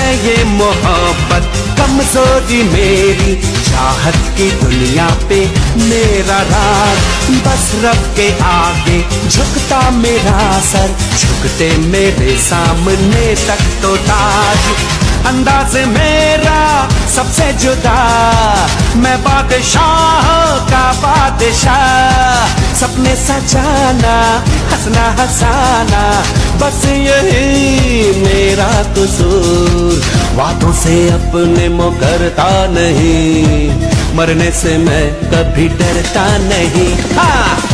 ये मोहब्बत कमजोरी मेरी, चाहत की दुनिया पे मेरा राज। बस रब के आगे झुकता मेरा सर, झुकते मेरे सामने तक तो ताज। अंदाज मेरा सबसे जुदा, मैं बादशाह का बादशाह। सपने सजाना, हंसना हंसाना, बस यही मेरा कसूर। वादों से अपने मुकरता नहीं, मरने से मैं कभी डरता नहीं। हाँ।